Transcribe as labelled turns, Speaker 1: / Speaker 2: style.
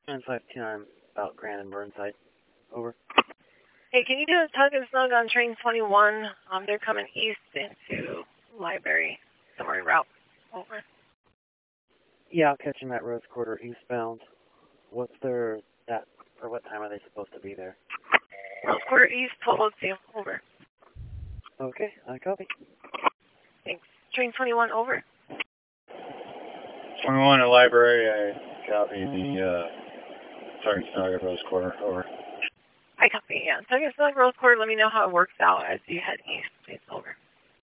Speaker 1: 9529 about Grand and Burnside. Over.
Speaker 2: Hey, can you do a tug and snug on train 21? They're coming east into Library, summary route. Over.
Speaker 1: Yeah, I'll catch them at Rose Quarter eastbound. What's their, or what time are they supposed to be there?
Speaker 2: Rose Quarter east, 1202. Over.
Speaker 1: Okay, I copy.
Speaker 2: Thanks. Train 21, over.
Speaker 3: 21 at Library, I copy the target snug at Rose Quarter, over.
Speaker 2: I copy, yeah. Tug and snug, Rose Quarter, let me know how it works out as you head east, please. Over.